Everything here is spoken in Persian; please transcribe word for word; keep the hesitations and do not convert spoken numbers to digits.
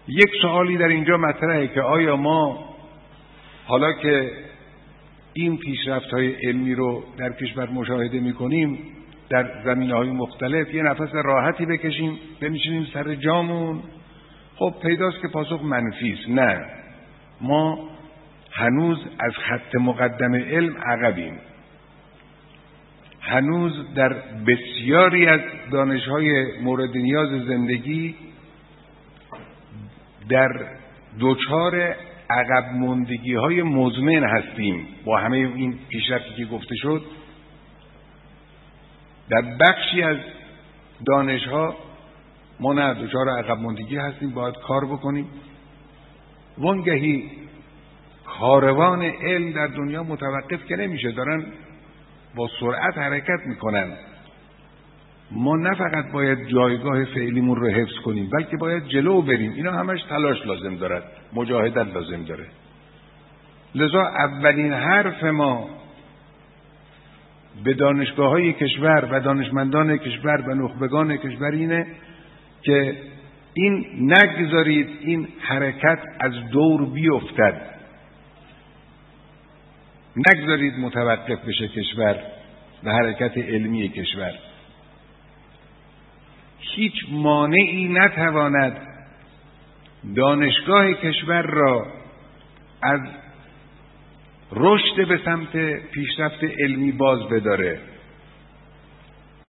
یک سوالی در اینجا مطرحه که آیا ما حالا که این پیشرفت‌های علمی رو در کشور مشاهده می‌کنیم در زمینه‌های مختلف یه نفس راحتی بکشیم بنشینیم سر جامون؟ خب پیداست که پاسخ منفی است. نه، ما هنوز از خط مقدم علم عقبیم. هنوز در بسیاری از دانش‌های مورد نیاز زندگی در دوچار عقب ماندگی‌های مزمن هستیم. با همه این پیشرفتی که گفته شد در بخشی از دانش‌ها ما نه دوچار عقب ماندگی هستیم، باید کار بکنیم. وانگهی کاروان علم در دنیا متوقف که نمیشه، دارن با سرعت حرکت میکنن. ما نه فقط باید جایگاه فعلیمون رو حفظ کنیم بلکه باید جلو بریم. اینا همش تلاش لازم دارد، مجاهدت لازم داره. لذا اولین حرف ما به دانشگاه‌های کشور و دانشمندان کشور و نخبگان کشور اینه که این نگذارید این حرکت از دور بیفتد، نگذارید متوقف بشه کشور و حرکت علمی کشور. هیچ مانعی نتواند دانشگاه کشور را از رشد به سمت پیشرفت علمی باز بداره.